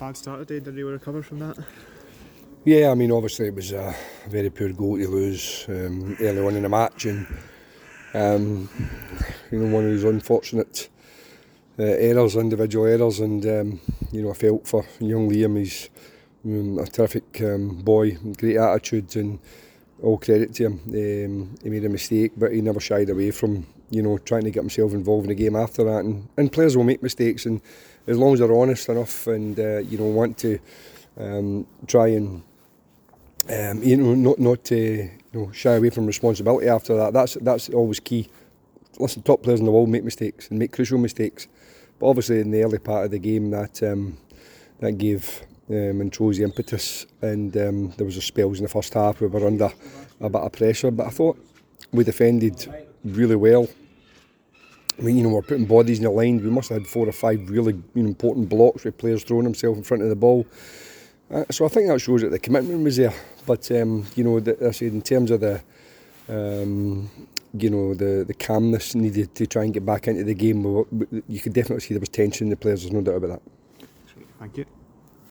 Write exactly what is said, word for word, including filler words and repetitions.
bad start today. Did you recover from that? Yeah, I mean, obviously it was a very poor goal to lose um, early on in the match, and um, you know, one of those unfortunate uh, errors, individual errors, and um, you know, I felt for young Liam. He's um, a terrific um, boy, great attitude, and all credit to him. Um, he made a mistake, but he never shied away from, you know, trying to get himself involved in the game after that. And, and players will make mistakes, and as long as they're honest enough and uh, you know, want to um, try and um, you know, not not to you know, shy away from responsibility after that. That's that's always key. Listen, top players in the world make mistakes and make crucial mistakes, but obviously in the early part of the game that um, that gave um, Montrose the impetus, and um, there was a spells in the first half we were under a bit of pressure, but I thought we defended really well. I mean, you know, we're putting bodies in the line. We must have had four or five really, you know, important blocks with players throwing themselves in front of the ball. Uh, so I think that shows that the commitment was there. But um, you know, the, I said in terms of the, um, you know, the the calmness needed to try and get back into the game, you could definitely see there was tension in the players. There's no doubt about that. Thank you.